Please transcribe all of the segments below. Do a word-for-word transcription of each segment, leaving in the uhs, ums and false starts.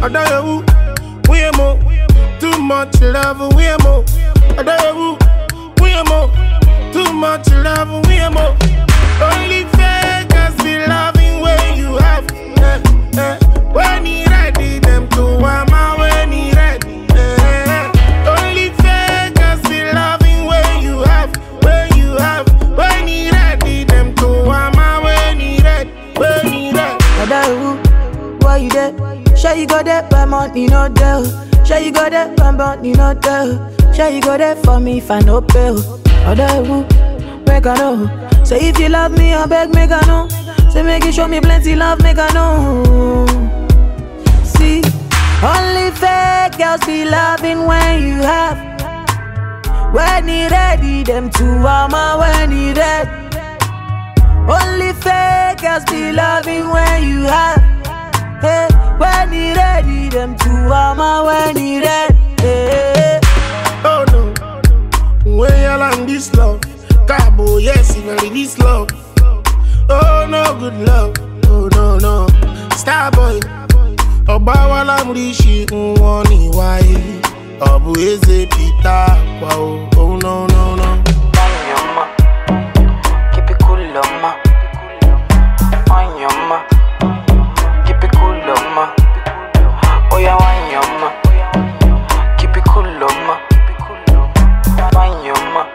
Adore you, we more. Too much love, we more. Adore you, we more. Too much love, we more. Only fakers be loving when you have. Eh, eh. When he ready, them to wama when he ready. Eh. Only fakers be loving when you have, when you have. When he ready, them to wama when he ready, when he ready. Adore you, why you there? Sure you got that, but money no there. Sure you got that, but money no there. Sure you got that for me if I no pay. Adore you, make I know. Say if you love me, I beg, make I know. Say make you show me plenty love, make I know. See, only fake girls be loving when you have. When he ready, them two armor when he ready. Only fake girls be loving when you have. Hey, when he ready, them two armor when he ready. Hey. Oh no, when you land this love. Cabo, yes, even this love. Oh no, good love. Oh no, no. Starboy. Obawala Murishi, Mwani Wai. Obu Eze Pita. Wow. Oh no, no, no. Wanyama. Keep it cool, ma. Wanyama. Keep it cool, ma. Oh yeah, wanyama. Keep it cool, ma. Wanyama.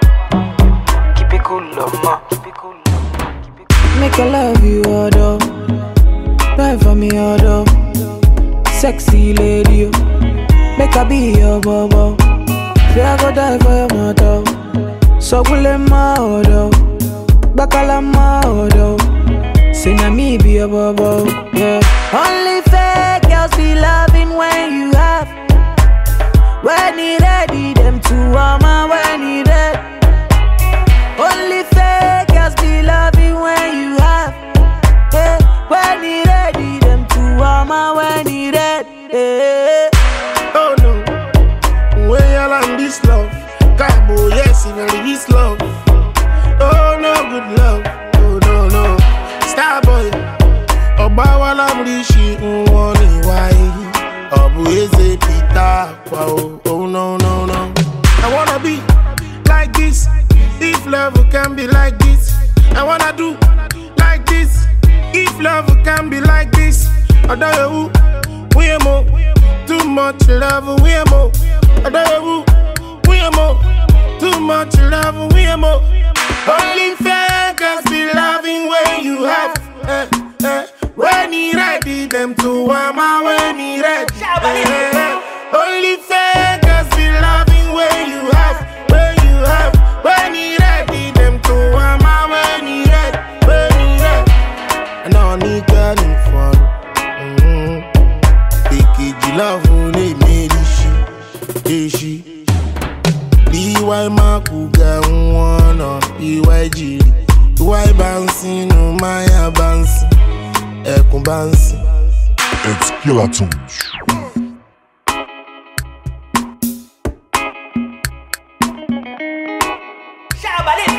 Make I love you, although. Buy for me, although. Sexy lady, make I be your bobo. Say I go die for your motto. So will let my although. Bakala my although. Say na me be your bobo, yeah. Only fake girls be loving when you have. When he ready, them two armor when he ready. Only fake girls be loving when you have. Hey, when he ready, them two armor when he ready. Hey. Oh no, when you land this love. Cabo, yes, even this love. Oh no, good love. Oh no, no. Starboy. Obawala Murishi, Mwani Wai. Obu Eze Pita. Wow. Oh no, no, no. I wanna be like this. If love can be like this, I wanna do like this. If love can be like this, adore you, we more. Too much love, we more. Adore you, we more. Too much love, we more. Only fakers be loving when you have. Eh, eh. When he ready, them to wama when he ready. Eh, eh. Only fakers be loving when you have, when you have. When he ready, them to wama when he ready, when he ready. And I need girl in fun. Big love who they made she, she. B Y Makuga one B Y G. Why bouncing no Maya bouncing, Eko bouncing. It's Killer Tunes. Shabba